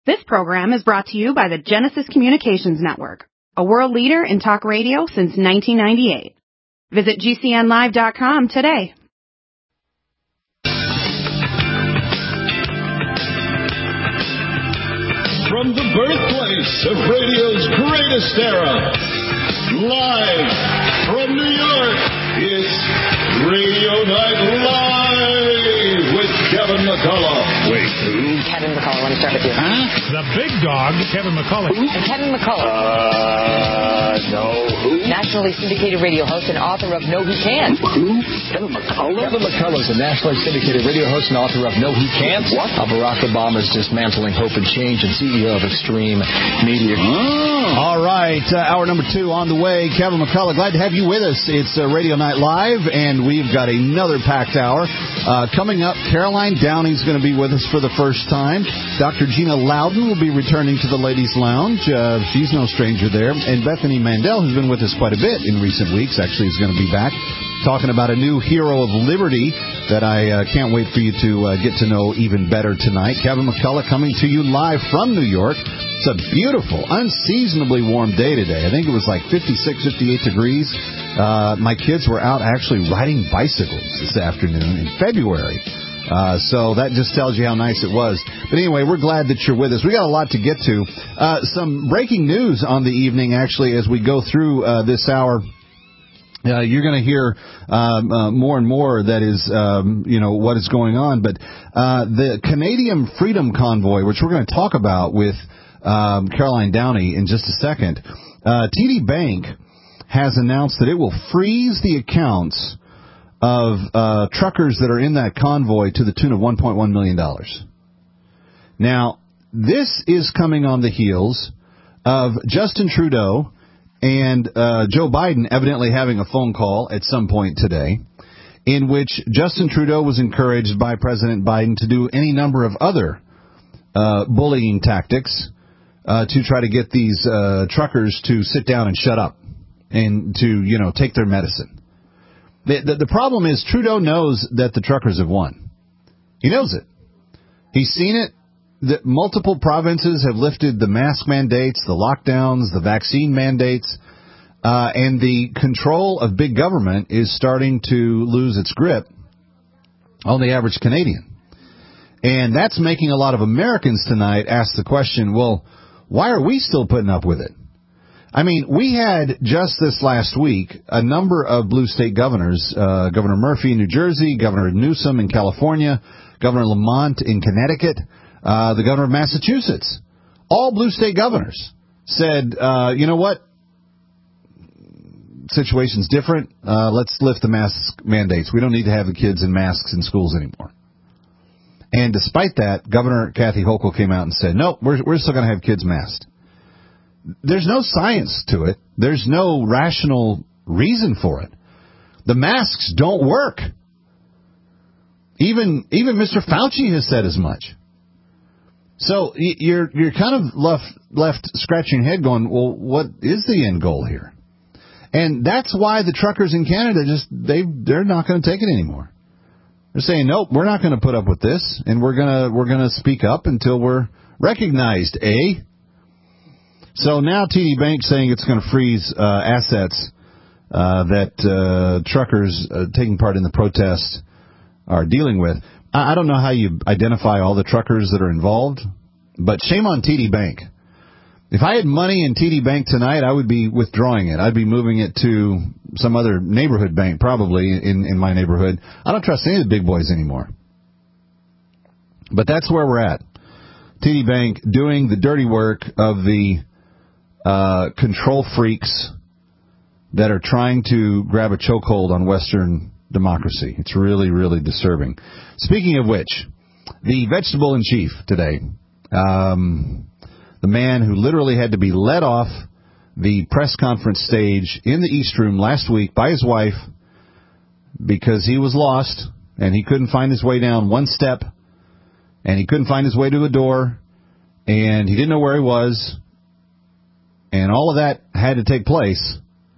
This program is brought to you by the Genesis Communications Network, a world leader in talk radio since 1998. Visit GCNlive.com today. From the birthplace of radio's greatest era, live from New York, it's Radio Night Live with Kevin McCullough. Wait, who? Kevin McCullough, let me start with you. Huh? The big dog, Kevin McCullough. Who? Kevin McCullough. No. Who? Nationally syndicated radio host and author of No He Can't. Who? Kevin McCullough? Kevin McCullough is a nationally syndicated radio host and author of No He Can't. What? Barack Obama's Dismantling Hope and Change and CEO of Extreme Media. Oh. All right, hour number 2 on the way. Kevin McCullough, glad to have you with us. It's Radio Night Live, and we've got another packed hour. Coming up, Caroline Downey's going to be with us for the first time. Dr. Gina Loudon will be returning to the Ladies' Lounge. She's no stranger there. And Bethany Mandel, who's been with us quite a bit in recent weeks, actually is going to be back talking about a new hero of liberty that I can't wait for you to get to know even better tonight. Kevin McCullough coming to you live from New York. It's a beautiful, unseasonably warm day today. I think it was like 56, 58 degrees. My kids were out actually riding bicycles this afternoon in February. So that just tells you how nice it was. But anyway, we're glad that you're with us. We got a lot to get to. Some breaking news on the evening, actually, as we go through this hour. You're going to hear more and more that is, what is going on. But the Canadian Freedom Convoy, which we're going to talk about with Caroline Downey in just a second, TD Bank has announced that it will freeze the accounts of truckers that are in that convoy to the tune of $1.1 million. Now, this is coming on the heels of Justin Trudeau and Joe Biden evidently having a phone call at some point today in which Justin Trudeau was encouraged by President Biden to do any number of other bullying tactics to try to get these truckers to sit down and shut up and to, take their medicine. The problem is Trudeau knows that the truckers have won. He knows it. He's seen it. That multiple provinces have lifted the mask mandates, the lockdowns, the vaccine mandates, and the control of big government is starting to lose its grip on the average Canadian. And that's making a lot of Americans tonight ask the question, well, why are we still putting up with it? I mean, we had just this last week a number of blue state governors, Governor Murphy in New Jersey, Governor Newsom in California, Governor Lamont in Connecticut, the governor of Massachusetts, all blue state governors said, you know what? Situation's different. Let's lift the mask mandates. We don't need to have the kids in masks in schools anymore. And despite that, Governor Kathy Hochul came out and said, no, we're still going to have kids masked. There's no science to it. There's no rational reason for it. The masks don't work. Even Mr. Fauci has said as much. So you're kind of left scratching your head going, well, what is the end goal here? And that's why the truckers in Canada they're not going to take it anymore. They're saying, nope, we're not going to put up with this, and we're gonna speak up until we're recognized, eh? So now TD Bank saying it's going to freeze assets that truckers taking part in the protest are dealing with. I don't know how you identify all the truckers that are involved, but shame on TD Bank. If I had money in TD Bank tonight, I would be withdrawing it. I'd be moving it to some other neighborhood bank, probably in my neighborhood. I don't trust any of the big boys anymore. But that's where we're at. TD Bank doing the dirty work of the control freaks that are trying to grab a chokehold on Western democracy. It's really, really disturbing. Speaking of which, the vegetable in chief today, the man who literally had to be led off the press conference stage in the East Room last week by his wife because he was lost and he couldn't find his way down one step and he couldn't find his way to a door and he didn't know where he was and all of that had to take place.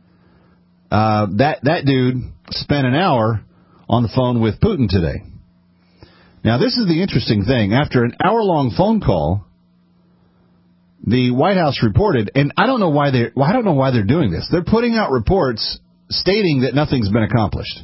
That dude spent an hour on the phone with Putin today. Now, this is the interesting thing. After an hour-long phone call, the White House reported, and I don't know why they're doing this. They're putting out reports stating that nothing's been accomplished.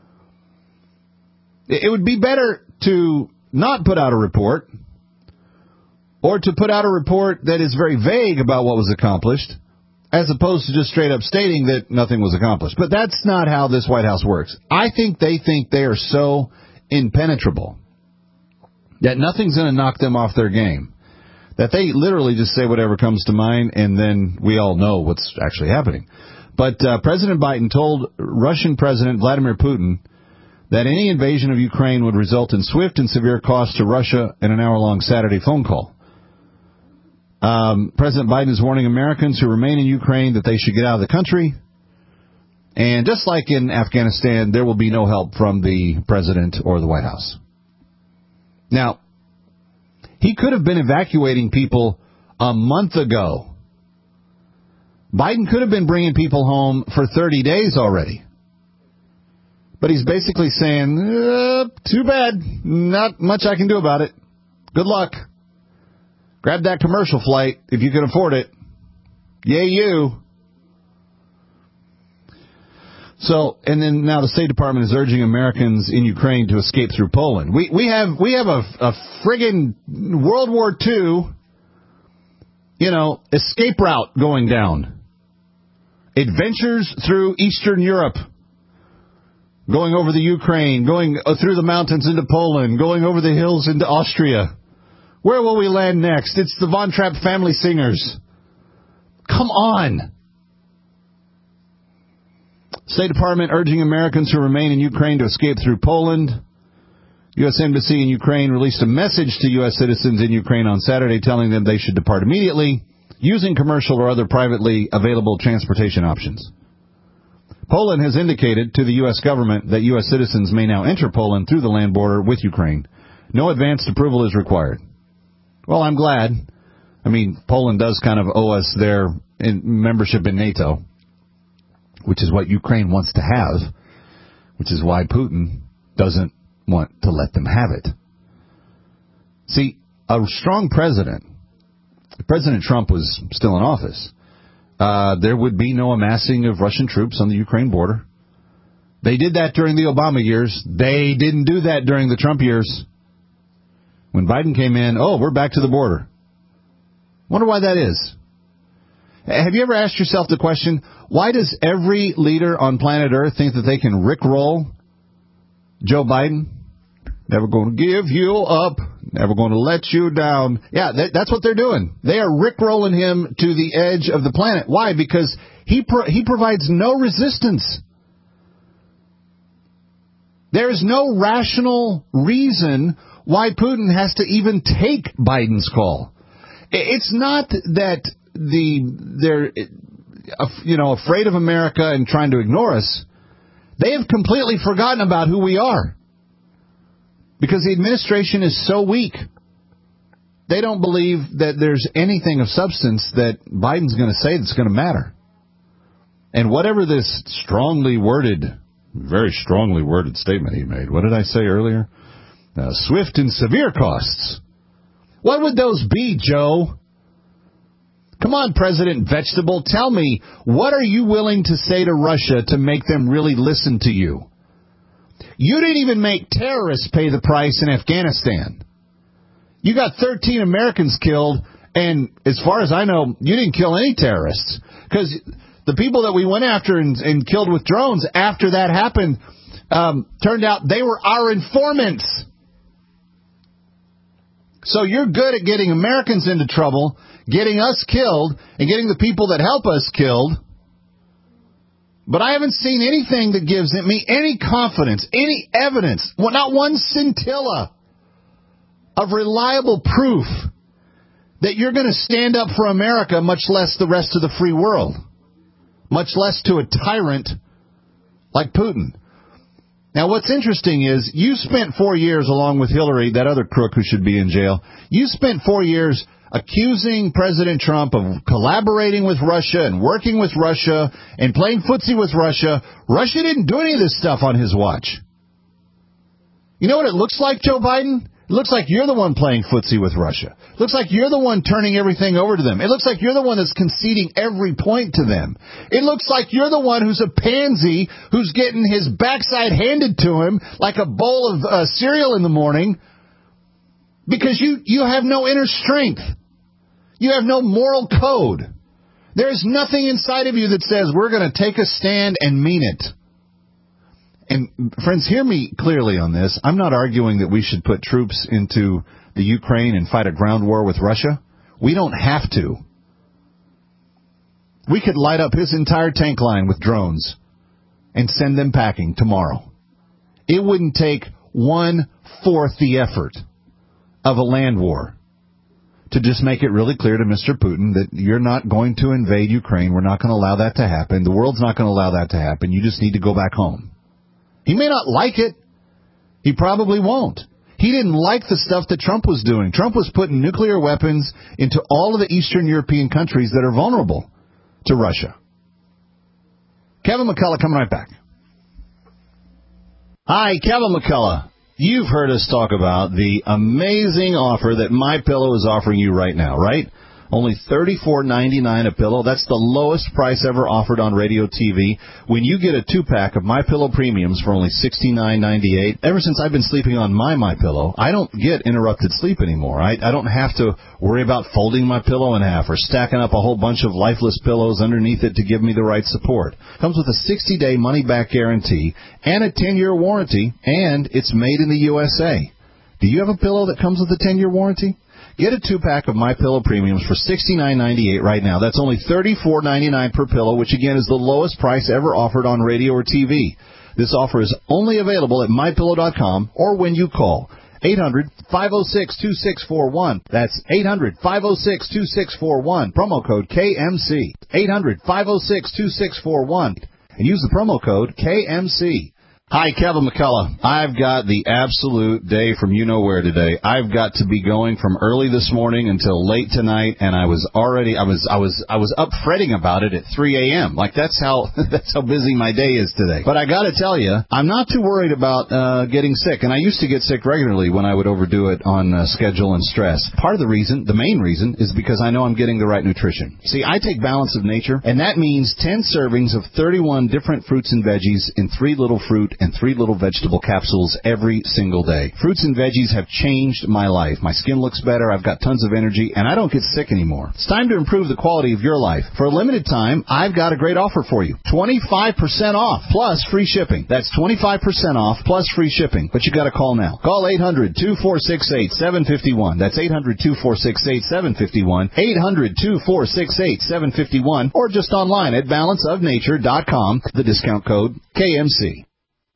It would be better to not put out a report, or to put out a report that is very vague about what was accomplished, as opposed to just straight up stating that nothing was accomplished. But that's not how this White House works. I think they are so impenetrable that nothing's going to knock them off their game, that they literally just say whatever comes to mind, and then we all know what's actually happening. But President Biden told Russian President Vladimir Putin that any invasion of Ukraine would result in swift and severe costs to Russia in an hour-long Saturday phone call. President Biden is warning Americans who remain in Ukraine that they should get out of the country. And just like in Afghanistan, there will be no help from the president or the White House. Now, he could have been evacuating people a month ago. Biden could have been bringing people home for 30 days already. But he's basically saying, too bad. Not much I can do about it. Good luck. Grab that commercial flight if you can afford it. Yay, you. So, and then now the State Department is urging Americans in Ukraine to escape through Poland. We have a friggin' World War II, escape route going down. Adventures through Eastern Europe. Going over the Ukraine, going through the mountains into Poland, going over the hills into Austria. Where will we land next? It's the Von Trapp Family Singers. Come on. State Department urging Americans who remain in Ukraine to escape through Poland. U.S. Embassy in Ukraine released a message to U.S. citizens in Ukraine on Saturday telling them they should depart immediately using commercial or other privately available transportation options. Poland has indicated to the U.S. government that U.S. citizens may now enter Poland through the land border with Ukraine. No advanced approval is required. Well, I'm glad. I mean, Poland does kind of owe us their membership in NATO, which is what Ukraine wants to have, which is why Putin doesn't want to let them have it. See, a strong president, if President Trump was still in office, there would be no amassing of Russian troops on the Ukraine border. They did that during the Obama years. They didn't do that during the Trump years. When Biden came in, we're back to the border. Wonder why that is. Have you ever asked yourself the question, why does every leader on planet Earth think that they can rickroll Joe Biden? Never going to give you up. Never going to let you down. Yeah, that's what they're doing. They are rickrolling him to the edge of the planet. Why? Because he provides no resistance. There is no rational reason why Putin has to even take Biden's call. It's not that they're afraid of America and trying to ignore us. They have completely forgotten about who we are. Because the administration is so weak. They don't believe that there's anything of substance that Biden's going to say that's going to matter. And whatever this very strongly worded statement he made, what did I say earlier? Swift and severe costs. What would those be, Joe? Come on, President Vegetable, tell me, what are you willing to say to Russia to make them really listen to you? You didn't even make terrorists pay the price in Afghanistan. You got 13 Americans killed, and as far as I know, you didn't kill any terrorists. Because the people that we went after and killed with drones after that happened, turned out they were our informants. So you're good at getting Americans into trouble, getting us killed, and getting the people that help us killed. But I haven't seen anything that gives me any confidence, any evidence, not one scintilla of reliable proof that you're going to stand up for America, much less the rest of the free world, much less to a tyrant like Putin. Now, what's interesting is you spent 4 years, along with Hillary, that other crook who should be in jail, you spent 4 years accusing President Trump of collaborating with Russia and working with Russia and playing footsie with Russia. Russia didn't do any of this stuff on his watch. You know what it looks like, Joe Biden? It looks like you're the one playing footsie with Russia. It looks like you're the one turning everything over to them. It looks like you're the one that's conceding every point to them. It looks like you're the one who's a pansy who's getting his backside handed to him like a bowl of cereal in the morning because you have no inner strength. You have no moral code. There's nothing inside of you that says we're going to take a stand and mean it. And friends, hear me clearly on this. I'm not arguing that we should put troops into the Ukraine and fight a ground war with Russia. We don't have to. We could light up his entire tank line with drones and send them packing tomorrow. It wouldn't take 1/4 the effort of a land war to just make it really clear to Mr. Putin that you're not going to invade Ukraine. We're not going to allow that to happen. The world's not going to allow that to happen. You just need to go back home. He may not like it. He probably won't. He didn't like the stuff that Trump was doing. Trump was putting nuclear weapons into all of the Eastern European countries that are vulnerable to Russia. Kevin McCullough coming right back. Hi, Kevin McCullough. You've heard us talk about the amazing offer that MyPillow is offering you right now, right? Only $34.99 a pillow. That's the lowest price ever offered on radio TV. When you get a 2-pack of MyPillow Premiums for only $69.98, ever since I've been sleeping on my MyPillow, I don't get interrupted sleep anymore. I don't have to worry about folding my pillow in half or stacking up a whole bunch of lifeless pillows underneath it to give me the right support. Comes with a 60-day money-back guarantee and a 10-year warranty, and it's made in the USA. Do you have a pillow that comes with a 10-year warranty? Get a 2-pack of MyPillow Premiums for $69.98 right now. That's only $34.99 per pillow, which again is the lowest price ever offered on radio or TV. This offer is only available at MyPillow.com or when you call 800-506-2641. That's 800-506-2641. Promo code KMC. 800-506-2641. And use the promo code KMC. Hi, Kevin McCullough. I've got the absolute day from you-know-where today. I've got to be going from early this morning until late tonight, and I was up fretting about it at 3 a.m. Like that's how busy my day is today. But I got to tell you, I'm not too worried about getting sick, and I used to get sick regularly when I would overdo it on schedule and stress. Part of the main reason, is because I know I'm getting the right nutrition. See, I take Balance of Nature, and that means 10 servings of 31 different fruits and veggies in 3 little fruit and 3 little vegetable capsules every single day. Fruits and veggies have changed my life. My skin looks better, I've got tons of energy, and I don't get sick anymore. It's time to improve the quality of your life. For a limited time, I've got a great offer for you. 25% off plus free shipping. That's 25% off plus free shipping. But you got to call now. Call 800-2468-751. That's 800-2468-751. 800-2468-751. Or just online at balanceofnature.com. The discount code KMC.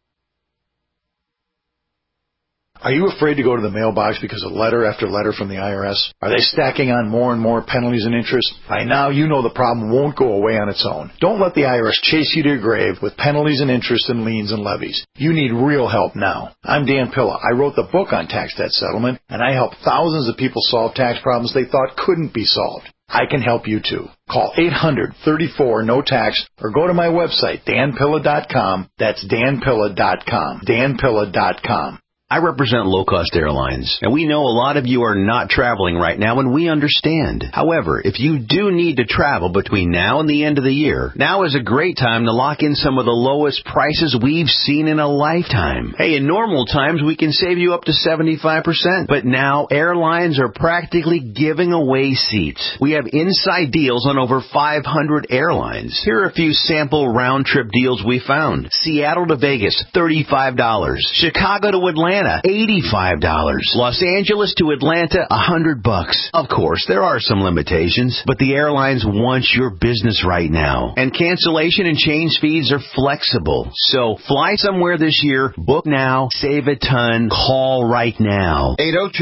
Are you afraid to go to the mailbox because of letter after letter from the IRS? Are they stacking on more and more penalties and interest? By now, you know the problem won't go away on its own. Don't let the IRS chase you to your grave with penalties and interest and liens and levies. You need real help now. I'm Dan Pilla. I wrote the book on tax debt settlement, and I help thousands of people solve tax problems they thought couldn't be solved. I can help you too. Call 800-34-NO-TAX or go to my website, danpilla.com. That's danpilla.com. danpilla.com. I represent low-cost airlines, and we know a lot of you are not traveling right now, and we understand. However, if you do need to travel between now and the end of the year, now is a great time to lock in some of the lowest prices we've seen in a lifetime. Hey, in normal times, we can save you up to 75%, but now airlines are practically giving away seats. We have inside deals on over 500 airlines. Here are a few sample round-trip deals we found. Seattle to Vegas, $35. Chicago to Atlanta, $85. Los Angeles to Atlanta, $100. Of course, there are some limitations, but the airlines want your business right now. And cancellation and change fees are flexible. So fly somewhere this year, book now, save a ton, call right now.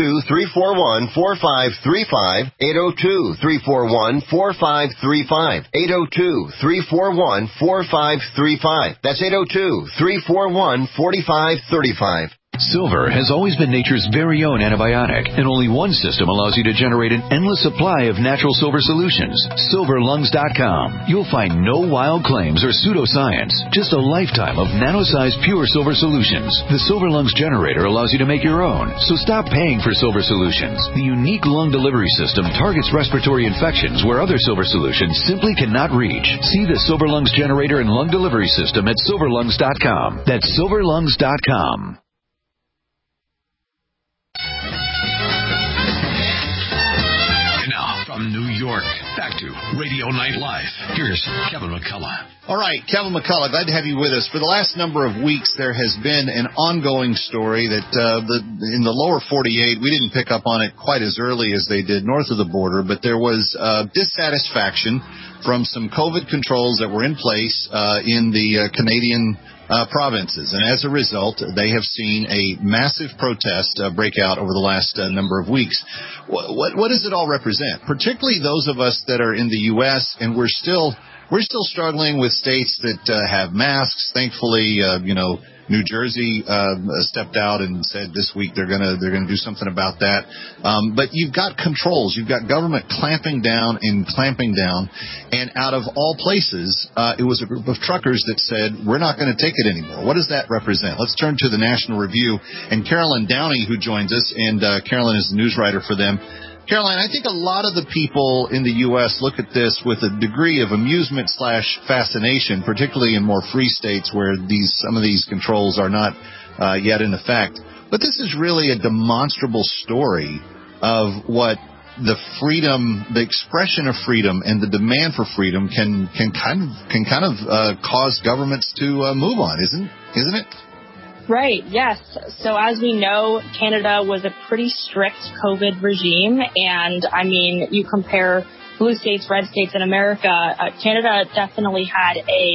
802-341-4535. 802-341-4535. 802-341-4535. That's 802-341-4535. Silver has always been nature's very own antibiotic, and only one system allows you to generate an endless supply of natural silver solutions. SilverLungs.com. You'll find no wild claims or pseudoscience, just a lifetime of nano-sized pure silver solutions. The Silver Lungs generator allows you to make your own, so stop paying for silver solutions. The unique lung delivery system targets respiratory infections where other silver solutions simply cannot reach. See the Silver Lungs generator and lung delivery system at SilverLungs.com. That's SilverLungs.com. From New York, back to Radio Night Live. Here's Kevin McCullough. All right, Kevin McCullough, glad to have you with us. For the last number of weeks, there has been an ongoing story that in the lower 48, we didn't pick up on it quite as early as they did north of the border, but there was dissatisfaction from some COVID controls that were in place in the Canadian provinces. And as a result, they have seen a massive protest break out over the last number of weeks. What does it all represent? Particularly those of us that are in the U.S. and we're still struggling with states that have masks. Thankfully, New Jersey stepped out and said this week they're gonna do something about that. But you've got controls, you've got government clamping down, and out of all places, it was a group of truckers that said we're not going to take it anymore. What does that represent? Let's turn to the National Review and Carolyn Downey, who joins us, and Carolyn is the news writer for them. Caroline, I think a lot of the people in the U.S. look at this with a degree of amusement/fascination, particularly in more free states where some of these controls are not yet in effect. But this is really a demonstrable story of what the freedom, the expression of freedom, and the demand for freedom can kind of cause governments to move on, isn't it? Right, yes. So as we know, Canada was a pretty strict COVID regime. And, I mean, you compare blue states, red states in America, Canada definitely had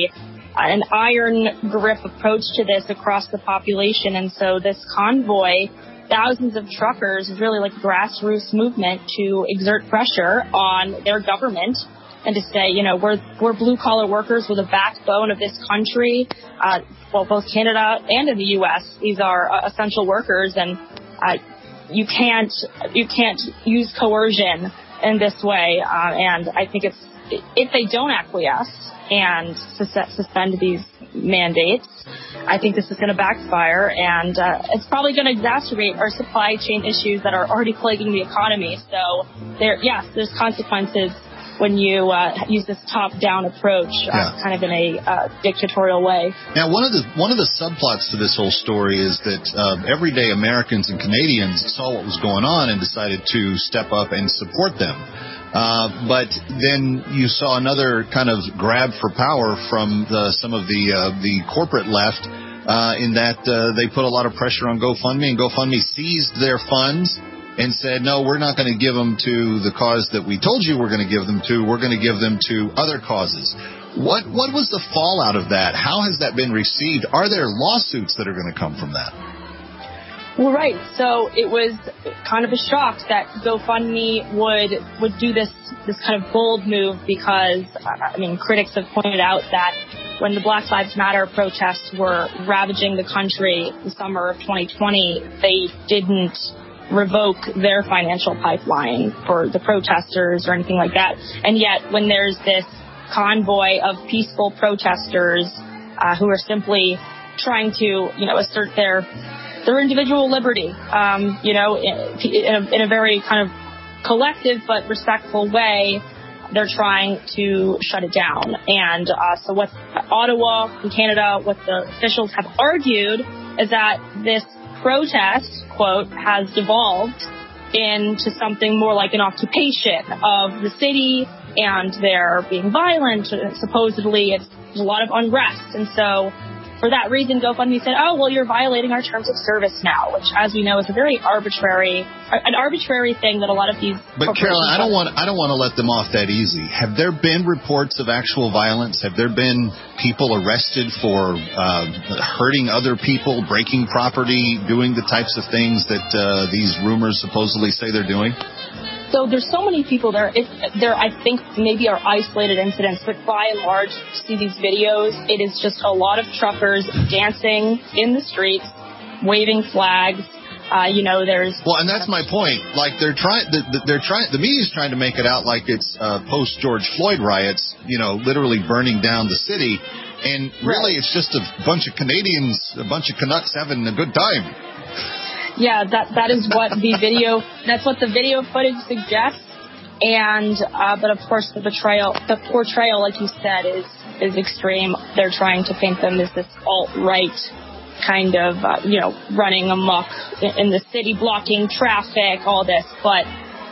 an iron grip approach to this across the population. And so this convoy, thousands of truckers, is really like a grassroots movement to exert pressure on their government and to say, we're blue-collar workers. We're the backbone of this country. Both Canada and in the U.S., these are essential workers, and you can't use coercion in this way. And I think if they don't acquiesce and suspend these mandates, I think this is going to backfire, and it's probably going to exacerbate our supply chain issues that are already plaguing the economy. So there's consequences when you use this top-down approach, kind of in a dictatorial way. Now, one of the subplots to this whole story is that everyday Americans and Canadians saw what was going on and decided to step up and support them. But then you saw another kind of grab for power from some of the corporate left, in that they put a lot of pressure on GoFundMe, and GoFundMe seized their funds and said, no, we're not going to give them to the cause that we told you we're going to give them to. We're going to give them to other causes. What was the fallout of that? How has that been received? Are there lawsuits that are going to come from that? Well, right. So it was kind of a shock that GoFundMe would do this kind of bold move because, critics have pointed out that when the Black Lives Matter protests were ravaging the country the summer of 2020, they didn't revoke their financial pipeline for the protesters or anything like that. And yet when there's this convoy of peaceful protesters who are simply trying to, assert their individual liberty, in a very kind of collective but respectful way, they're trying to shut it down. And so what Ottawa and Canada, what the officials have argued is that this protest, quote, has devolved into something more like an occupation of the city, and they're being violent. Supposedly, there's a lot of unrest. And so for that reason, GoFundMe said, oh, well, you're violating our terms of service now, which, as we know, is a very arbitrary thing that a lot of these. But Caroline, I don't want to let them off that easy. Have there been reports of actual violence? Have there been people arrested for hurting other people, breaking property, doing the types of things that these rumors supposedly say they're doing? So there's so many people there. There, I think, maybe are isolated incidents, but by and large, you see these videos, it is just a lot of truckers dancing in the streets, waving flags. There's and that's my point. Like the media's trying to make it out like it's post George Floyd riots, literally burning down the city, and really it's just a bunch of Canadians, a bunch of Canucks having a good time. Yeah, that is what the video. That's what the video footage suggests. And but of course the portrayal, like you said, is extreme. They're trying to paint them as this alt-right kind of running amok in the city, blocking traffic, all this. But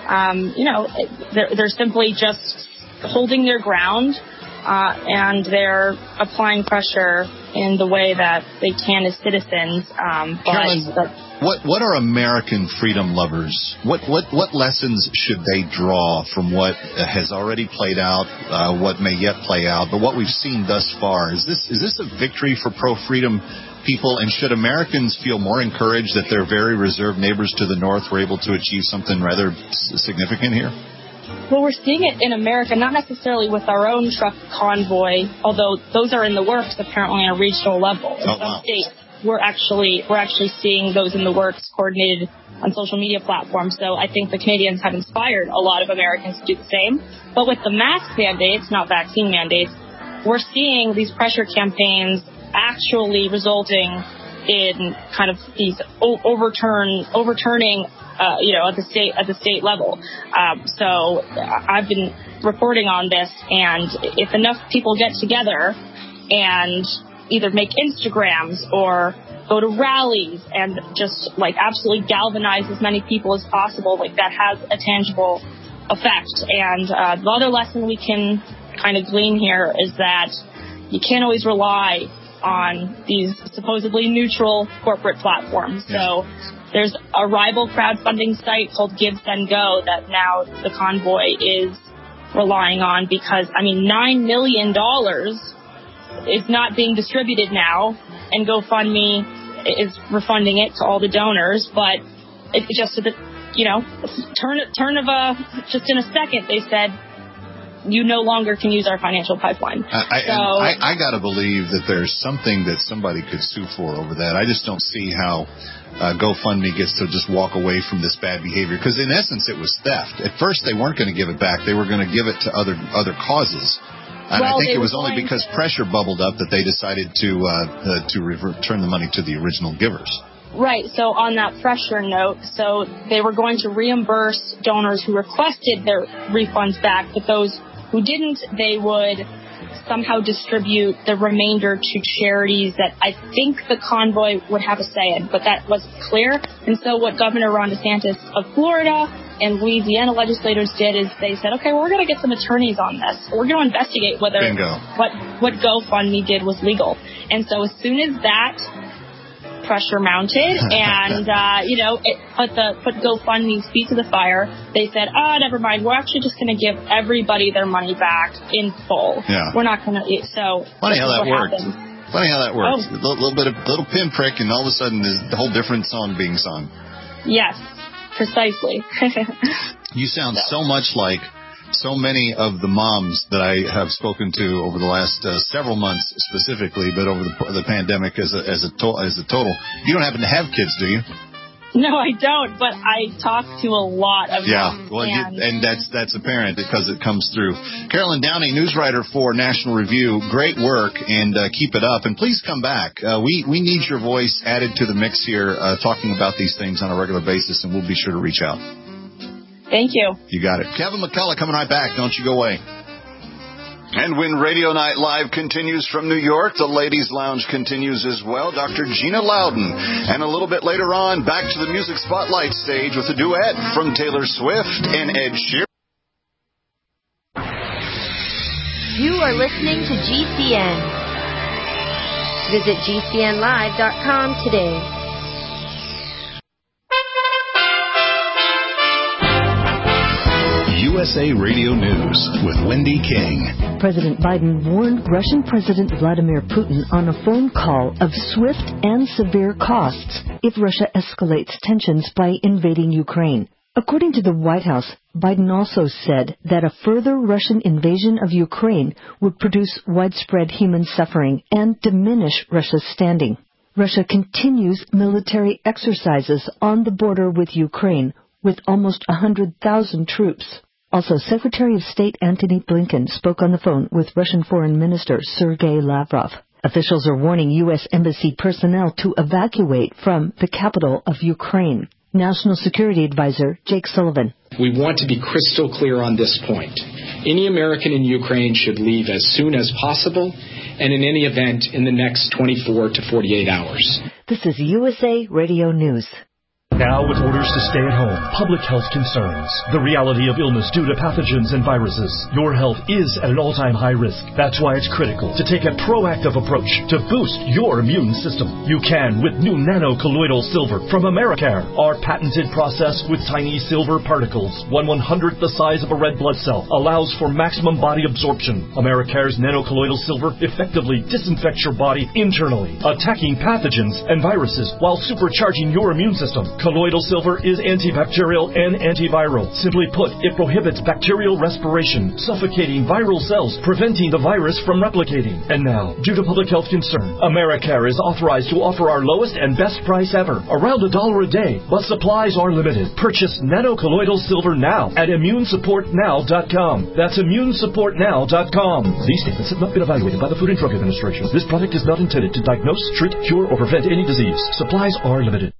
they're simply just holding their ground, and they're applying pressure in the way that they can as citizens. Carolyn, what are American freedom lovers? What lessons should they draw from what has already played out, what may yet play out, but what we've seen thus far? Is this a victory for pro-freedom people, and should Americans feel more encouraged that their very reserved neighbors to the north were able to achieve something rather significant here? Well, we're seeing it in America, not necessarily with our own truck convoy, although those are in the works apparently on a regional level. In some states, we're actually seeing those in the works, coordinated on social media platforms. So I think the Canadians have inspired a lot of Americans to do the same. But with the mask mandates, not vaccine mandates, we're seeing these pressure campaigns actually resulting in kind of these overturning at the state level. So I've been reporting on this, and if enough people get together and either make Instagrams or go to rallies and just like absolutely galvanize as many people as possible, like that has a tangible effect. And the other lesson we can kind of glean here is that you can't always rely on these supposedly neutral corporate platforms. So there's a rival crowdfunding site called Give, Send, Go that now the convoy is relying on because, $9 million is not being distributed now, and GoFundMe is refunding it to all the donors, but it just so that, just in a second, they said, you no longer can use our financial pipeline. I got to believe that there's something that somebody could sue for over that. I just don't see how GoFundMe gets to just walk away from this bad behavior, because in essence it was theft. At first they weren't going to give it back. They were going to give it to other causes. And I think it was only because pressure bubbled up that they decided to return the money to the original givers. Right. So on that pressure note, so they were going to reimburse donors who requested their refunds back, but those who didn't, they would somehow distribute the remainder to charities that I think the convoy would have a say in, but that wasn't clear. And so what Governor Ron DeSantis of Florida and Louisiana legislators did is they said, okay, well, we're going to get some attorneys on this. We're going to investigate whether what GoFundMe did was legal. And so as soon as that pressure mounted and, it put GoFundMe's feet to the fire, they said, never mind. We're actually just going to give everybody their money back in full. Yeah. We're not going to. So funny how that works. Funny how that works. A little pinprick, and all of a sudden there's a whole different song being sung. Yes, precisely. You sound so much like so many of the moms that I have spoken to over the last several months specifically, but over the pandemic as a total. You don't happen to have kids, do you? No, I don't, but I talk to a lot of them. Well, and that's apparent because it comes through. Carolyn Downey, news writer for National Review, great work, and keep it up. And please come back. We need your voice added to the mix here, talking about these things on a regular basis, and we'll be sure to reach out. Thank you. You got it. Kevin McCullough coming right back. Don't you go away. And when Radio Night Live continues from New York, the Ladies Lounge continues as well. Dr. Gina Loudon. And a little bit later on, back to the Music Spotlight stage with a duet from Taylor Swift and Ed Sheeran. You are listening to GCN. Visit GCNlive.com today. USA Radio News with Wendy King. President Biden warned Russian President Vladimir Putin on a phone call of swift and severe costs if Russia escalates tensions by invading Ukraine. According to the White House, Biden also said that a further Russian invasion of Ukraine would produce widespread human suffering and diminish Russia's standing. Russia continues military exercises on the border with Ukraine with almost 100,000 troops. Also, Secretary of State Antony Blinken spoke on the phone with Russian Foreign Minister Sergei Lavrov. Officials are warning U.S. Embassy personnel to evacuate from the capital of Ukraine. National Security Advisor Jake Sullivan. We want to be crystal clear on this point. Any American in Ukraine should leave as soon as possible, and in any event in the next 24 to 48 hours. This is USA Radio News. Now with orders to stay at home, public health concerns, the reality of illness due to pathogens and viruses. Your health is at an all-time high risk. That's why it's critical to take a proactive approach to boost your immune system. You can with new nano-colloidal silver from Americare. Our patented process with tiny silver particles, 1/100th the size of a red blood cell, allows for maximum body absorption. Americare's nano-colloidal silver effectively disinfects your body internally, attacking pathogens and viruses while supercharging your immune system. Colloidal silver is antibacterial and antiviral. Simply put, it prohibits bacterial respiration, suffocating viral cells, preventing the virus from replicating. And now, due to public health concern, Americare is authorized to offer our lowest and best price ever, around $1 a day, but supplies are limited. Purchase nano-colloidal silver now at immunesupportnow.com. That's immunesupportnow.com. These statements have not been evaluated by the Food and Drug Administration. This product is not intended to diagnose, treat, cure, or prevent any disease. Supplies are limited.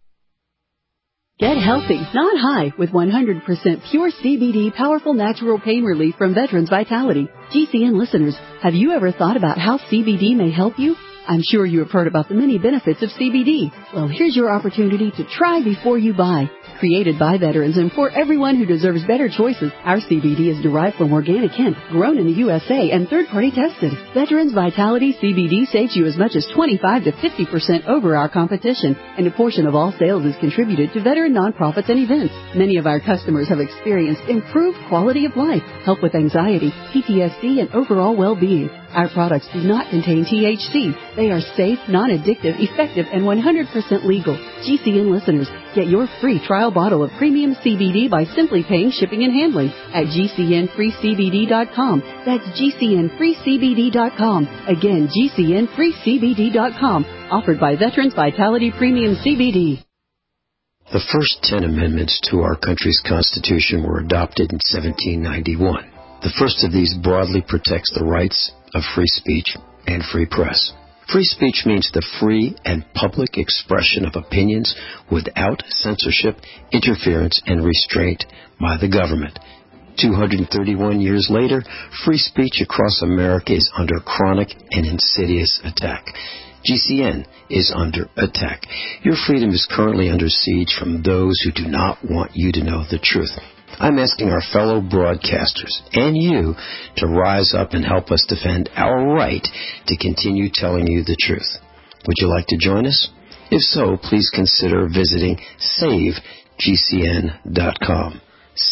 Get healthy, not high, with 100% pure CBD powerful natural pain relief from Veterans Vitality. GCN listeners, have you ever thought about how CBD may help you? I'm sure you have heard about the many benefits of CBD. Well, here's your opportunity to try before you buy. Created by veterans and for everyone who deserves better choices, our CBD is derived from organic hemp, grown in the USA and third-party tested. Veterans Vitality CBD saves you as much as 25 to 50% over our competition, and a portion of all sales is contributed to veteran nonprofits and events. Many of our customers have experienced improved quality of life, help with anxiety, PTSD, and overall well-being. Our products do not contain THC. They are safe, non-addictive, effective, and 100% legal. GCN listeners, get your free trial bottle of premium CBD by simply paying shipping and handling at GCNFreeCBD.com. That's GCNFreeCBD.com. Again, GCNFreeCBD.com. Offered by Veterans Vitality Premium CBD. The first 10 amendments to our country's Constitution were adopted in 1791. The first of these broadly protects the rights of free speech and free press. Free speech means the free and public expression of opinions without censorship, interference, and restraint by the government. 231 years later, free speech across America is under chronic and insidious attack. GCN is under attack. Your freedom is currently under siege from those who do not want you to know the truth. I'm asking our fellow broadcasters and you to rise up and help us defend our right to continue telling you the truth. Would you like to join us? If so, please consider visiting SaveGCN.com.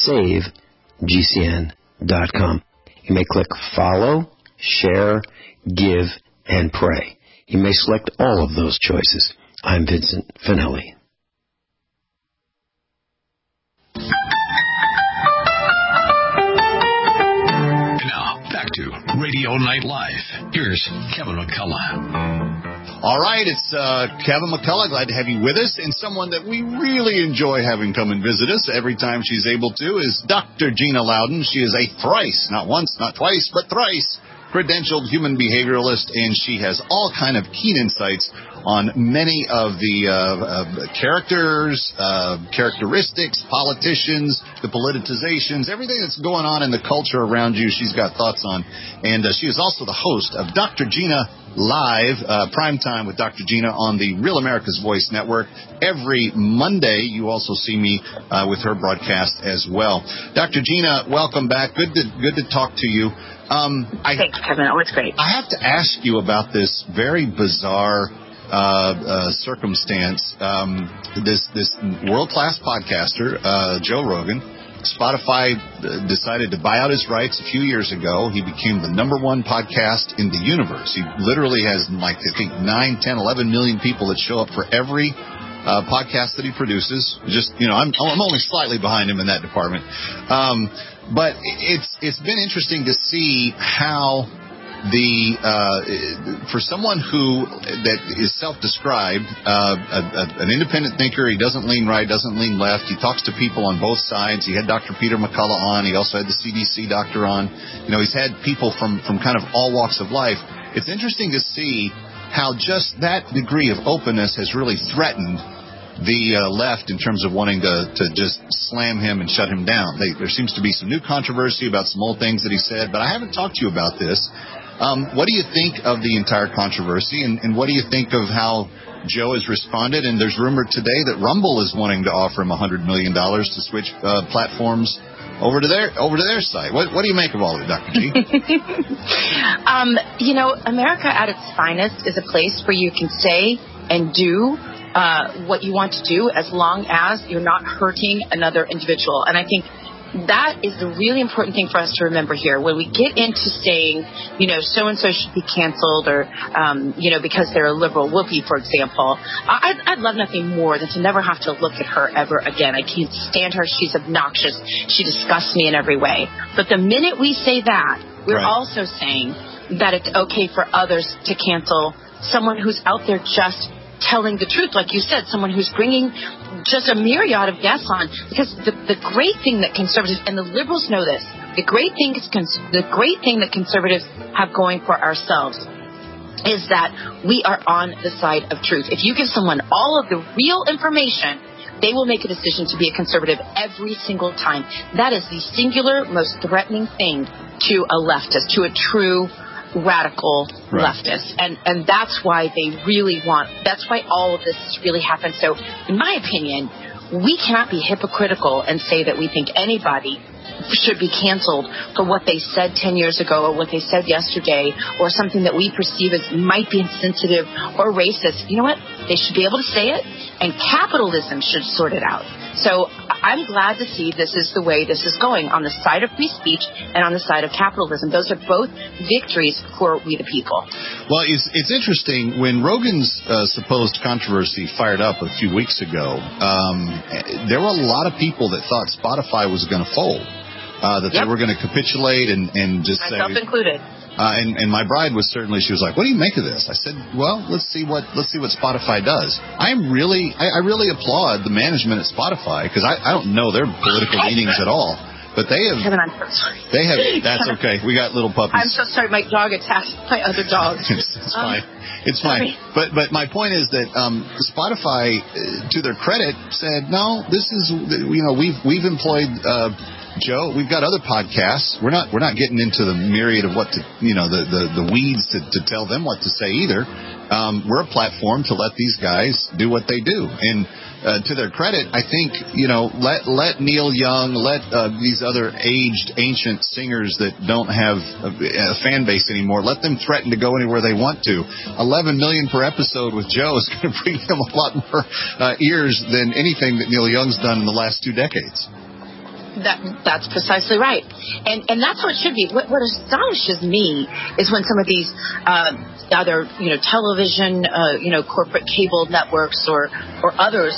SaveGCN.com. You may click follow, share, give, and pray. You may select all of those choices. I'm Vincent Finelli. To Radio Night Live. Here's Kevin McCullough. All right, it's Kevin McCullough. Glad to have you with us. And someone that we really enjoy having come and visit us every time she's able to is Dr. Gina Loudon. She is a thrice, not once, not twice, but thrice credentialed human behavioralist, and she has all kind of keen insights on many of the characters, characteristics, politicians, the politicizations, everything that's going on in the culture around you. She's got thoughts on, and she is also the host of Dr. Gina Live, Primetime with Dr. Gina on the Real America's Voice Network. Every Monday, you also see me with her broadcast as well. Dr. Gina, welcome back. Good to talk to you. Thanks, Kevin. Always great. I have to ask you about this very bizarre circumstance. This world-class podcaster, Joe Rogan, Spotify decided to buy out his rights a few years ago. He became the #1 podcast in the universe. He literally has, I think, 9, 10, 11 million people that show up for every podcast that he produces. Just, I'm only slightly behind him in that department. But it's been interesting to see how for someone that is self-described, an independent thinker, he doesn't lean right, doesn't lean left. He talks to people on both sides. He had Dr. Peter McCullough on. He also had the CDC doctor on. He's had people from kind of all walks of life. It's interesting to see how just that degree of openness has really threatened the left in terms of wanting to just slam him and shut him down. There seems to be some new controversy about some old things that he said, but I haven't talked to you about this. What do you think of the entire controversy, and what do you think of how Joe has responded? And there's rumor today that Rumble is wanting to offer him $100 million to switch platforms over to their site. What do you make of all of it, Dr. G? America at its finest is a place where you can say and do what you want to do as long as you're not hurting another individual. And I think that is the really important thing for us to remember here. When we get into saying, so-and-so should be canceled or, because they're a liberal, Whoopi, for example, I'd love nothing more than to never have to look at her ever again. I can't stand her. She's obnoxious. She disgusts me in every way. But the minute we say that, we're also saying that it's okay for others to cancel someone who's out there just telling the truth, like you said, someone who's bringing just a myriad of guests on. Because the great thing that conservatives, and the liberals know this, the great thing that conservatives have going for ourselves is that we are on the side of truth. If you give someone all of the real information, they will make a decision to be a conservative every single time. That is the singular most threatening thing to a leftist, to a true radical leftist, and that's why that's why all of this has really happened. So in my opinion, we cannot be hypocritical and say that we think anybody should be canceled for what they said 10 years ago or what they said yesterday or something that we perceive as might be insensitive or racist. You know what? They should be able to say it, and capitalism should sort it out. So I'm glad to see this is the way this is going, on the side of free speech and on the side of capitalism. Those are both victories for we the people. Well, it's interesting. When Rogan's supposed controversy fired up a few weeks ago, there were a lot of people that thought Spotify was going to fold, that they were going to capitulate and just myself say... included. And my bride was she was like, what do you make of this? I said, well, let's see what Spotify does. I really applaud the management at Spotify, because I don't know their political leanings at all. But they have. Kevin, I'm so sorry. They have. That's okay. We got little puppies. I'm so sorry. My dog attacked my other dog. It's fine. It's fine. But my point is that Spotify, to their credit, said no. This is we've employed. Joe, we've got other podcasts. We're not getting into the myriad of what to the weeds to tell them what to say either. We're a platform to let these guys do what they do. And to their credit, I think let Neil Young, let these other aged ancient singers that don't have a fan base anymore, let them threaten to go anywhere they want to. 11 million per episode with Joe is going to bring them a lot more ears than anything that Neil Young's done in the last 2 decades. That's precisely right, and that's how it should be. What astonishes me is when some of these other television corporate cable networks or others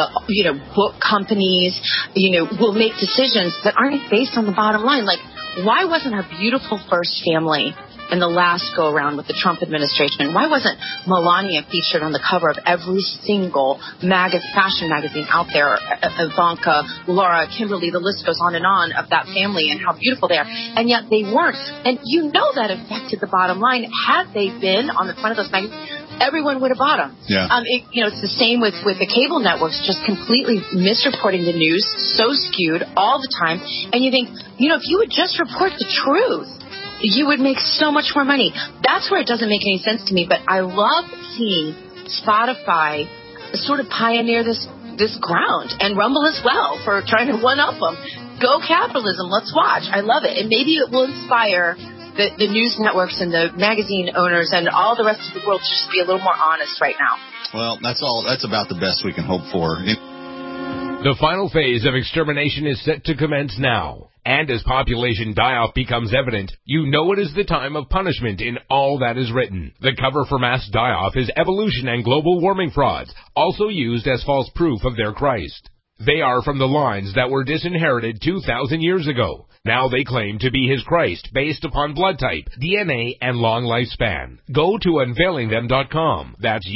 book companies will make decisions that aren't based on the bottom line. Like, why wasn't our beautiful first family in the last go-around with the Trump administration? Why wasn't Melania featured on the cover of every single fashion magazine out there? Ivanka, Laura, Kimberly, the list goes on of that family and how beautiful they are. And yet they weren't. And that affected the bottom line. Had they been on the front of those magazines, everyone would have bought them. Yeah. It's the same with the cable networks, just completely misreporting the news, so skewed all the time. And you think, if you would just report the truth, you would make so much more money. That's where it doesn't make any sense to me. But I love seeing Spotify sort of pioneer this ground, and Rumble as well, for trying to one-up them. Go capitalism. Let's watch. I love it. And maybe it will inspire the news networks and the magazine owners and all the rest of the world to just be a little more honest right now. Well, that's about the best we can hope for. The final phase of extermination is set to commence now. And as population die-off becomes evident, you know it is the time of punishment in all that is written. The cover for mass die-off is evolution and global warming frauds, also used as false proof of their Christ. They are from the lines that were disinherited 2,000 years ago. Now they claim to be his Christ based upon blood type, DNA, and long lifespan. Go to unveilingthem.com. That's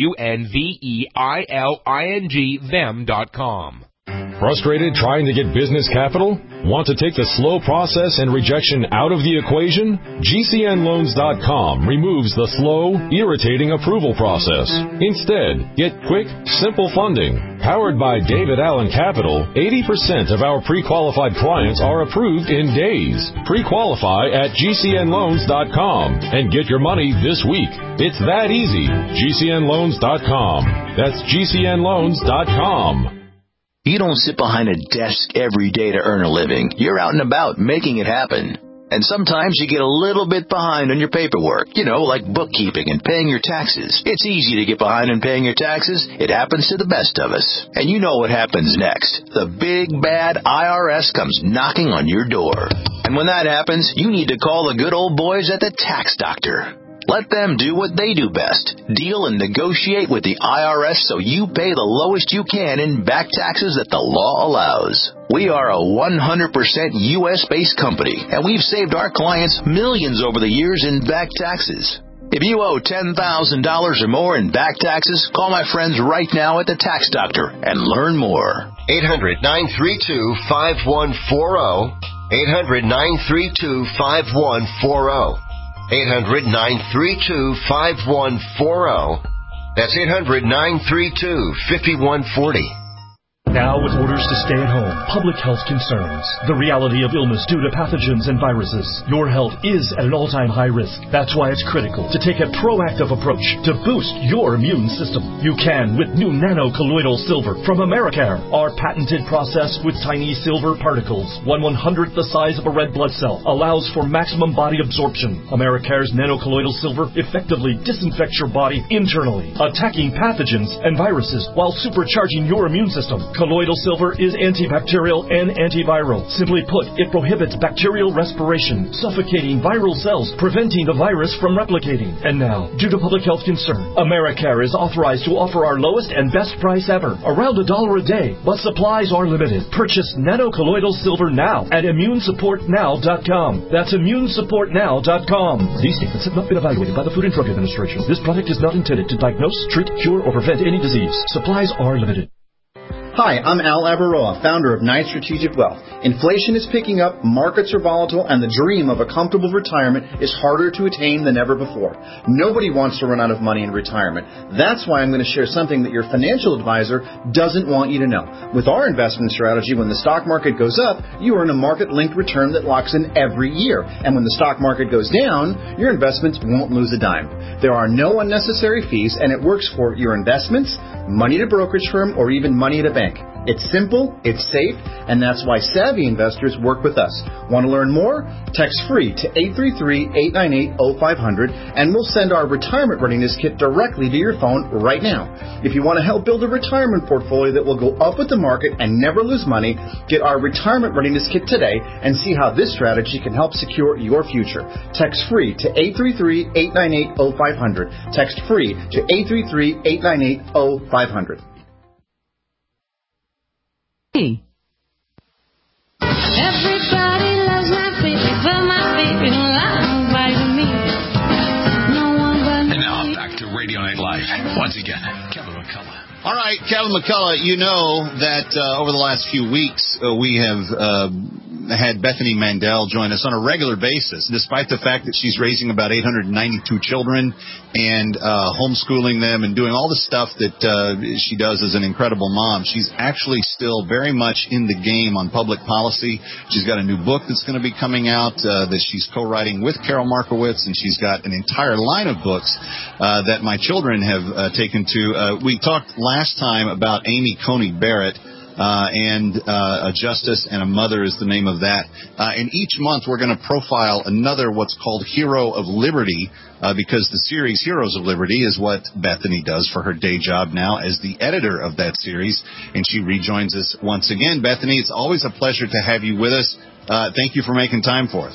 UNVEILING them.com. Frustrated trying to get business capital? Want to take the slow process and rejection out of the equation? GCNloans.com removes the slow, irritating approval process. Instead, get quick, simple funding. Powered by David Allen Capital, 80% of our pre-qualified clients are approved in days. Pre-qualify at GCNloans.com and get your money this week. It's that easy. GCNloans.com. That's GCNloans.com. You don't sit behind a desk every day to earn a living. You're out and about making it happen. And sometimes you get a little bit behind on your paperwork, like bookkeeping and paying your taxes. It's easy to get behind on paying your taxes. It happens to the best of us. And you know what happens next. The big, bad IRS comes knocking on your door. And when that happens, you need to call the good old boys at the Tax Doctor. Let them do what they do best. Deal and negotiate with the IRS so you pay the lowest you can in back taxes that the law allows. We are a 100% U.S.-based company, and we've saved our clients millions over the years in back taxes. If you owe $10,000 or more in back taxes, call my friends right now at the Tax Doctor and learn more. 800-932-5140. 800-932-5140. 800-932-5140. That's 800-932-5140. Now with orders to stay at home, public health concerns, the reality of illness due to pathogens and viruses, your health is at an all-time high risk. That's why it's critical to take a proactive approach to boost your immune system. You can with new nano-colloidal silver from Americare. Our patented process with tiny silver particles, 1/100th the size of a red blood cell, allows for maximum body absorption. Americare's nano-colloidal silver effectively disinfects your body internally, attacking pathogens and viruses while supercharging your immune system. Colloidal silver is antibacterial and antiviral. Simply put, it prohibits bacterial respiration, suffocating viral cells, preventing the virus from replicating. And now, due to public health concern, Americare is authorized to offer our lowest and best price ever, around $1 a day, but supplies are limited. Purchase nano-colloidal silver now at immunesupportnow.com. That's immunesupportnow.com. These statements have not been evaluated by the Food and Drug Administration. This product is not intended to diagnose, treat, cure, or prevent any disease. Supplies are limited. Hi, I'm Al Abaroa, founder of Knight Strategic Wealth. Inflation is picking up, markets are volatile, and the dream of a comfortable retirement is harder to attain than ever before. Nobody wants to run out of money in retirement. That's why I'm going to share something that your financial advisor doesn't want you to know. With our investment strategy, when the stock market goes up, you earn a market-linked return that locks in every year. And when the stock market goes down, your investments won't lose a dime. There are no unnecessary fees, and it works for your investments, money at a brokerage firm, or even money at a bank. It's simple, it's safe, and that's why savvy investors work with us. Want to learn more? Text free to 833-898-0500, and we'll send our retirement readiness kit directly to your phone right now. If you want to help build a retirement portfolio that will go up with the market and never lose money, get our retirement readiness kit today and see how this strategy can help secure your future. Text free to 833-898-0500. Text free to 833-898-0500. Everybody loves my baby, but my baby don't like me. No one but me. And now back to Radio Night Live. Once again, Kevin McCullough. All right, Kevin McCullough, you know that over the last few weeks we have had Bethany Mandel join us on a regular basis, despite the fact that she's raising about 892 children and homeschooling them and doing all the stuff that she does as an incredible mom. She's actually still very much in the game on public policy. She's got a new book that's going to be coming out that she's co-writing with Carol Markowitz, and she's got an entire line of books that my children have taken to. We talked last time about Amy Coney Barrett. And A Justice and a Mother is the name of that. And each month we're going to profile another what's called Hero of Liberty, because the series Heroes of Liberty is what Bethany does for her day job now as the editor of that series. And she rejoins us once again. Bethany, it's always a pleasure to have you with us. Thank you for making time for us.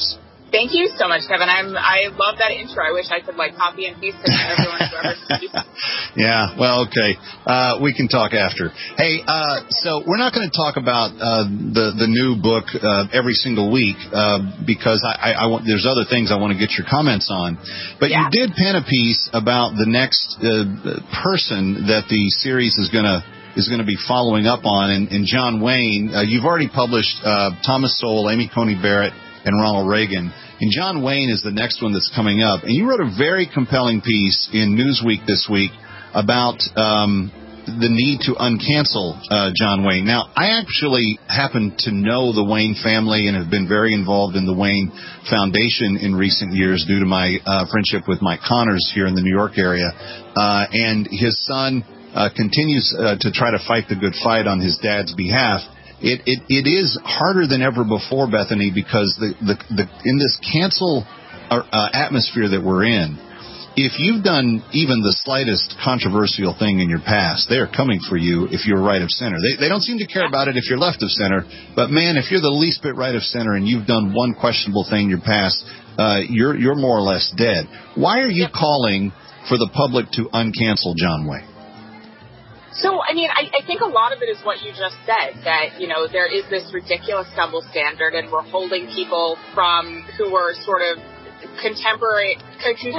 Thank you so much, Kevin. I love that intro. I wish I could copy and paste it for everyone whoever. Yeah, well, okay. We can talk after. Hey, so we're not going to talk about the new book every single week because I want, there's other things I want to get your comments on. But you did pen a piece about the next person that the series is going to be following up on, and John Wayne. You've already published Thomas Sowell, Amy Coney Barrett, and Ronald Reagan. And John Wayne is the next one that's coming up. And you wrote a very compelling piece in Newsweek this week about the need to uncancel John Wayne. Now, I actually happen to know the Wayne family and have been very involved in the Wayne Foundation in recent years due to my friendship with Mike Connors here in the New York area. And his son continues to try to fight the good fight on his dad's behalf. It is harder than ever before, Bethany, because in this cancel atmosphere that we're in, if you've done even the slightest controversial thing in your past, they are coming for you if you're right of center. They don't seem to care about it if you're left of center, but man, if you're the least bit right of center and you've done one questionable thing in your past, you're more or less dead. Why are you calling for the public to uncancel John Wayne? So, I mean, I think a lot of it is what you just said, that, there is this ridiculous double standard, and we're holding people from who were sort of contemporary, 50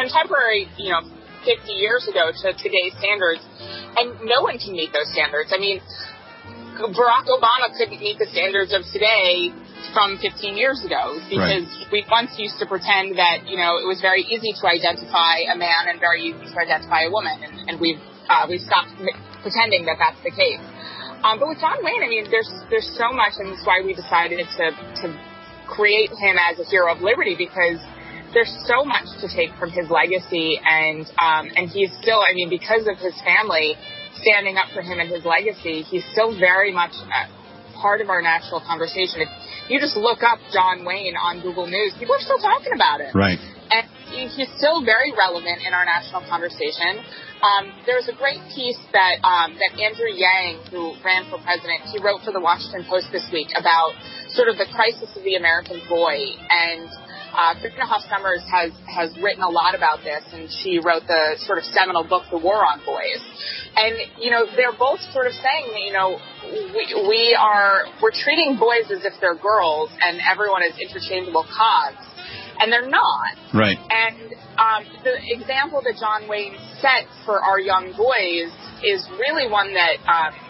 years ago to today's standards, and no one can meet those standards. I mean, Barack Obama couldn't meet the standards of today from 15 years ago because we once used to pretend that, it was very easy to identify a man and very easy to identify a woman, and we've stopped pretending that that's the case. But with John Wayne, I mean, there's so much, and that's why we decided to create him as a hero of liberty, because there's so much to take from his legacy, and he's still, I mean, because of his family standing up for him and his legacy, he's still very much part of our national conversation. If you just look up John Wayne on Google News, people are still talking about it. Right. And he's still very relevant in our national conversation. There's a great piece that Andrew Yang, who ran for president, he wrote for the Washington Post this week about sort of the crisis of the American boy. And Christina Hoff Sommers has written a lot about this, and she wrote the sort of seminal book, The War on Boys. And, they're both sort of saying that, we're treating boys as if they're girls and everyone is interchangeable cogs. And they're not. Right. And the example that John Wayne set for our young boys is really one that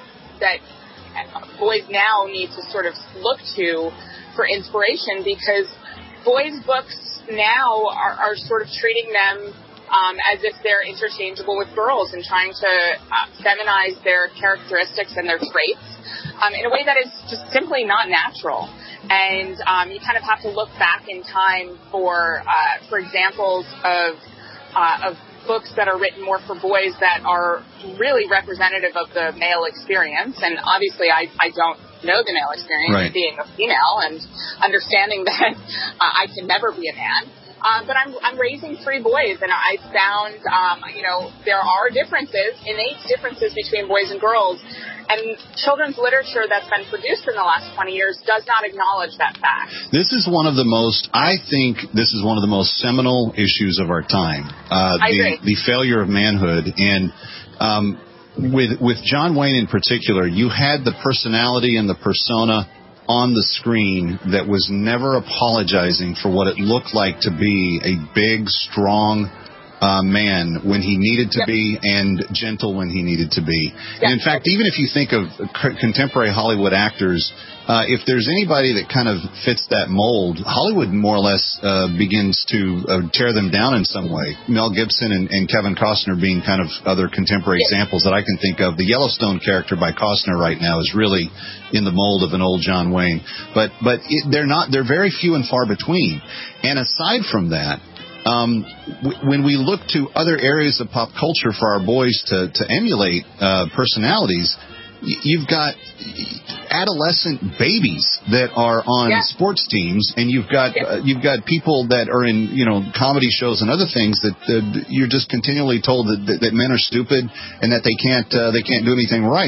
boys now need to sort of look to for inspiration, because boys' books now are sort of treating them as if they're interchangeable with girls and trying to feminize their characteristics and their traits in a way that is just simply not natural. And you kind of have to look back in time for examples of books that are written more for boys that are really representative of the male experience. And obviously, I don't know the male experience, being a female and understanding that I can never be a man. But I'm raising 3 boys, and I found, there are innate differences between boys and girls. And children's literature that's been produced in the last 20 years does not acknowledge that fact. This is one of the most seminal issues of our time. I agree. The failure of manhood. And with John Wayne in particular, you had the personality and the persona on the screen that was never apologizing for what it looked like to be a big, strong man when he needed to be and gentle when he needed to be. And in fact, even if you think of contemporary Hollywood actors, if there's anybody that kind of fits that mold, Hollywood more or less begins to tear them down in some way. Mel Gibson and Kevin Costner being kind of other contemporary examples that I can think of. The Yellowstone character by Costner right now is really in the mold of an old John Wayne. But they're very few and far between. And aside from that, when we look to other areas of pop culture for our boys to emulate personalities, you've got adolescent babies that are on sports teams, and you've got people that are in comedy shows and other things that you're just continually told that men are stupid and that they can't do anything right.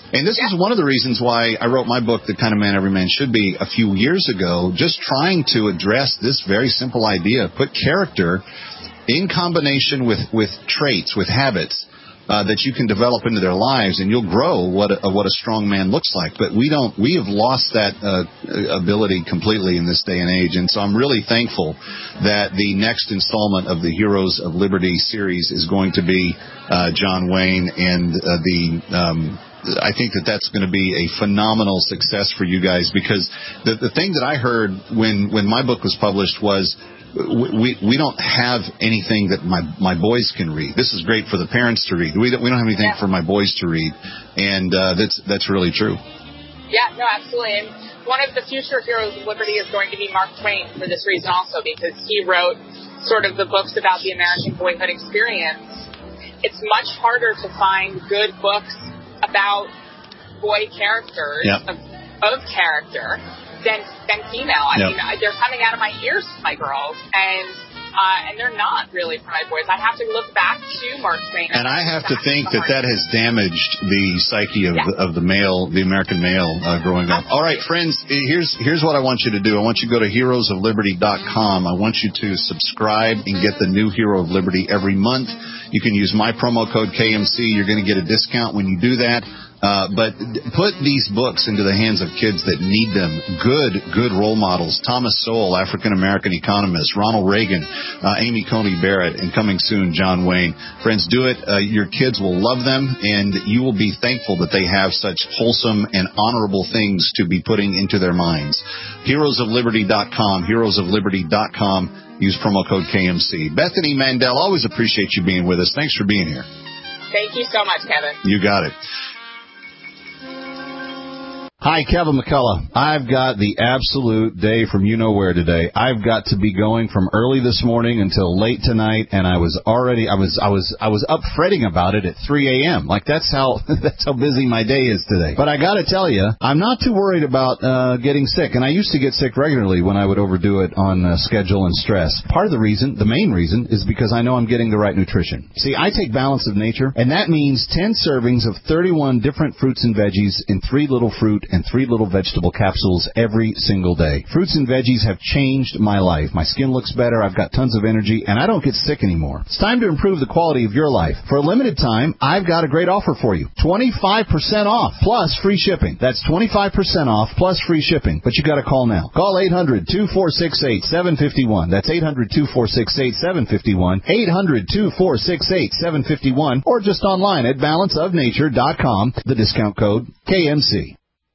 And this is one of the reasons why I wrote my book, The Kind of Man Every Man Should Be, a few years ago, just trying to address this very simple idea. Put character in combination with traits, with habits, that you can develop into their lives, and you'll grow what a strong man looks like. But we have lost that ability completely in this day and age. And so I'm really thankful that the next installment of the Heroes of Liberty series is going to be John Wayne, and I think that's going to be a phenomenal success for you guys, because the thing that I heard when my book was published was, we don't have anything that my boys can read. This is great for the parents to read. We don't have anything for my boys to read, and that's really true. Yeah, no, absolutely. And one of the future Heroes of Liberty is going to be Mark Twain for this reason also, because he wrote sort of the books about the American boyhood experience. It's much harder to find good books about boy characters, of character, than female. I mean, they're coming out of my ears to my girls, and they're not really for my boys. I have to look back to Mark Twain. And I have to think that has damaged the psyche of the male, the American male growing up. All right, friends, here's what I want you to do. I want you to go to heroesofliberty.com. I want you to subscribe and get the new Hero of Liberty every month. You can use my promo code KMC. You're going to get a discount when you do that. But put these books into the hands of kids that need them. Good role models. Thomas Sowell, African-American economist. Ronald Reagan, Amy Coney Barrett, and coming soon, John Wayne. Friends, do it. Your kids will love them, and you will be thankful that they have such wholesome and honorable things to be putting into their minds. HeroesOfLiberty.com, HeroesOfLiberty.com. Use promo code KMC. Bethany Mandel, always appreciate you being with us. Thanks for being here. Thank you so much, Kevin. You got it. Hi, Kevin McCullough. I've got the absolute day from you-know-where today. I've got to be going from early this morning until late tonight, and I was up fretting about it at 3 a.m. Like, that's how busy my day is today. But I got to tell you, I'm not too worried about getting sick, and I used to get sick regularly when I would overdo it on schedule and stress. Part of the reason, the main reason, is because I know I'm getting the right nutrition. See, I take Balance of Nature, and that means 10 servings of 31 different fruits and veggies in 3 little fruit and 3 little vegetable capsules every single day. Fruits and veggies have changed my life. My skin looks better, I've got tons of energy, and I don't get sick anymore. It's time to improve the quality of your life. For a limited time, I've got a great offer for you. 25% off plus free shipping. That's 25% off plus free shipping. But you got to call now. Call 800-2468-751. That's 800-2468-751. 800-2468-751. Or just online at balanceofnature.com. The discount code KMC.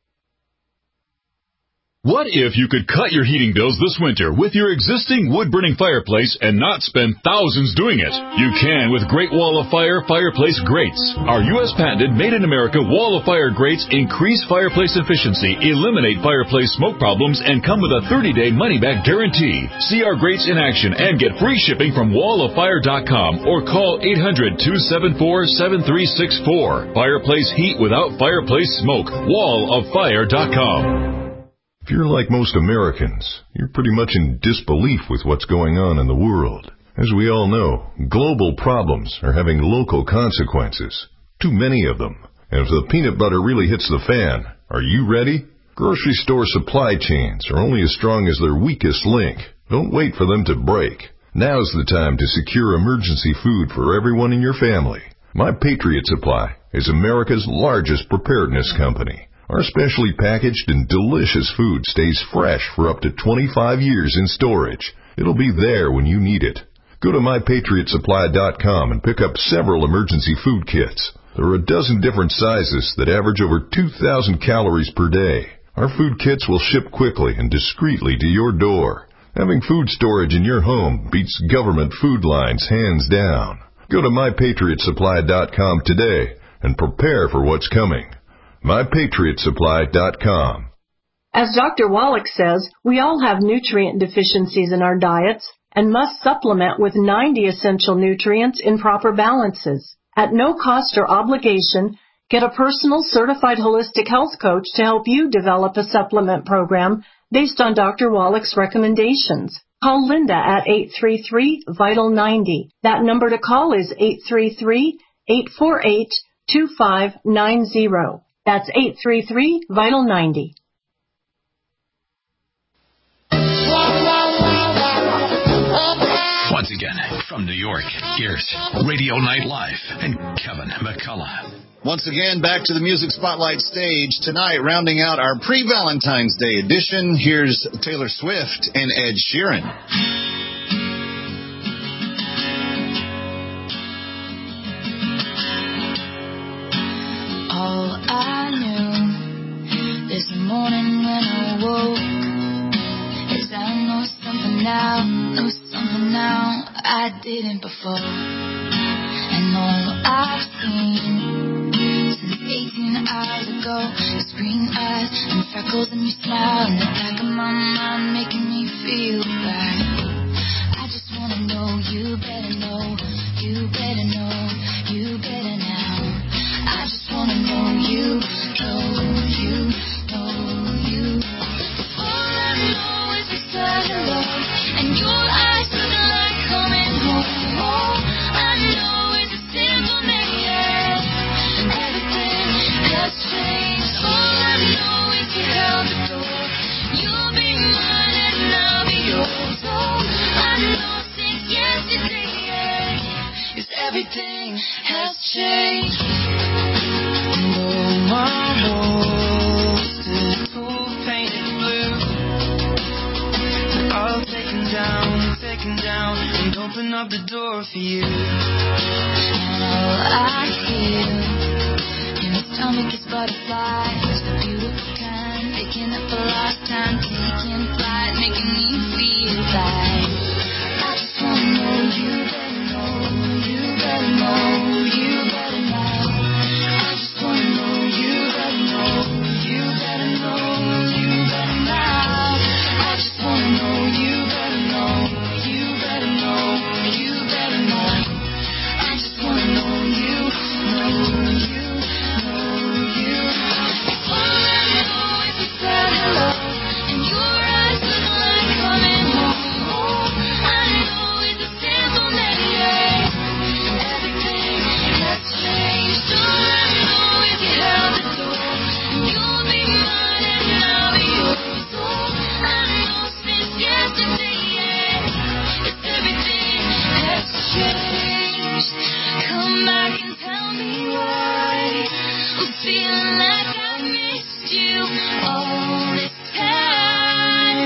What if you could cut your heating bills this winter with your existing wood-burning fireplace and not spend thousands doing it? You can with Great Wall of Fire fireplace grates. Our U.S. patented made-in-America Wall of Fire grates increase fireplace efficiency, eliminate fireplace smoke problems, and come with a 30-day money-back guarantee. See our grates in action and get free shipping from walloffire.com or call 800-274-7364. Fireplace heat without fireplace smoke. walloffire.com. If you're like most Americans, you're pretty much in disbelief with what's going on in the world. As we all know, global problems are having local consequences. Too many of them. And if the peanut butter really hits the fan, are you ready? Grocery store supply chains are only as strong as their weakest link. Don't wait for them to break. Now's the time to secure emergency food for everyone in your family. My Patriot Supply is America's largest preparedness company. Our specially packaged and delicious food stays fresh for up to 25 years in storage. It'll be there when you need it. Go to MyPatriotSupply.com and pick up several emergency food kits. There are a dozen different sizes that average over 2,000 calories per day. Our food kits will ship quickly and discreetly to your door. Having food storage in your home beats government food lines hands down. Go to MyPatriotSupply.com today and prepare for what's coming. MyPatriotSupply.com. As Dr. Wallach says, we all have nutrient deficiencies in our diets and must supplement with 90 essential nutrients in proper balances. At no cost or obligation, get a personal certified holistic health coach to help you develop a supplement program based on Dr. Wallach's recommendations. Call Linda at 833-VITAL-90. That number to call is 833-848-2590. That's 833-VITAL-90. Once again, from New York, here's Radio Night Live and Kevin McCullough. Once again, back to the Music Spotlight stage. Tonight, rounding out our pre-Valentine's Day edition, here's Taylor Swift and Ed Sheeran. All I knew this morning when I woke is I know something now I didn't before. And all I've seen since 18 hours ago is green eyes and freckles and your smile in the back of my mind making me feel bad. I just wanna know you better know, you better know, you better now. I just wanna know you, know you, know you. All I know is it's sad love and your eyes look like coming home. All I know is a simple name. Everything has changed. All I know is you held the door. You'll be mine and I'll be yours. All I know since yesterday is everything has changed. No, my walls still painted blue. I'll take them down, and open up the door for you. And all I hear in my stomach is butterflies, the beautiful kind, picking up a lifetime, taking flight, making me feel like I just wanna know you better know, you better know, you better know. I just wanna know you better know, you better know, you better now. I just wanna know you better know, you better know, you better know. I just wanna know you, know you, know you. All I know is it's sad love, and your eyes look like coming home. All I know is a simple name. Everything has changed. All I know is you held the door. You'll be mine and I'll be yours. All I know since yesterday is everything has changed. Come back and tell me why I'm feeling like I missed you all this time.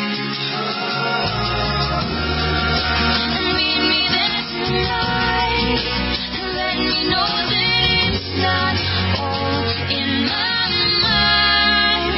And meet me there tonight and let me know that it's not all in my mind.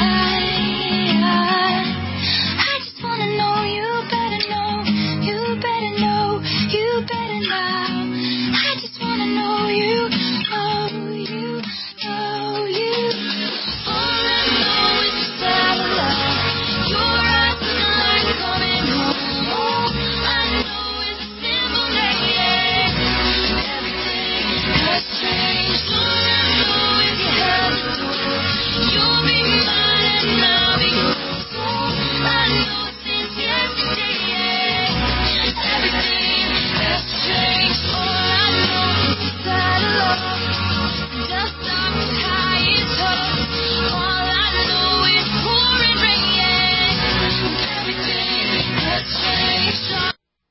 I just wanna know you better know, you better know, you better now. I just wanna know you, know you, know you. All I know is it's sad love. Your eyes look like coming home. All I know is a simple name. Everything has changed. All I know is you held the door. You'll be mine and I'll be yours. All I know since yesterday, everything has changed. All I know is it's sad love. Just up as high as hope. All I know is pouring rain. Everything has changed.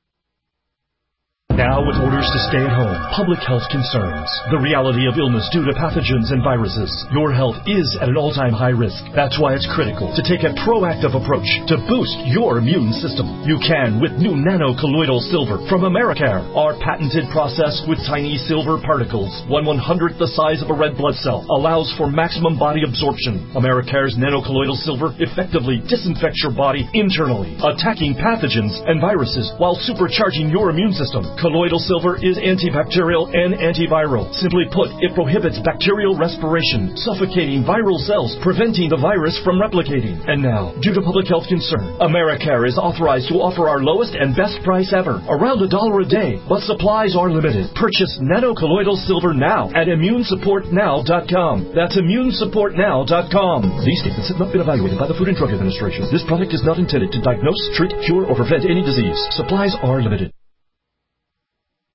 Now, with orders to stay at home, public health concerns, the reality of illness due to pathogens and viruses, your health is at an all-time high risk. That's why it's critical to take a proactive approach to boost your immune system. You can with new nano-colloidal silver from Americare. Our patented process with tiny silver particles, 1/100th the size of a red blood cell, allows for maximum body absorption. Americare's nano-colloidal silver effectively disinfects your body internally, attacking pathogens and viruses while supercharging your immune system. Colloidal silver is antibacterial and antiviral. Simply put, it prohibits bacterial respiration, suffocating viral cells, preventing the virus from replicating. And now, due to public health concern, Americare is authorized to offer our lowest and best price ever, around $1 a day, but supplies are limited. Purchase nano-colloidal silver now at immunesupportnow.com. That's immunesupportnow.com. These statements have not been evaluated by the Food and Drug Administration. This product is not intended to diagnose, treat, cure, or prevent any disease. Supplies are limited.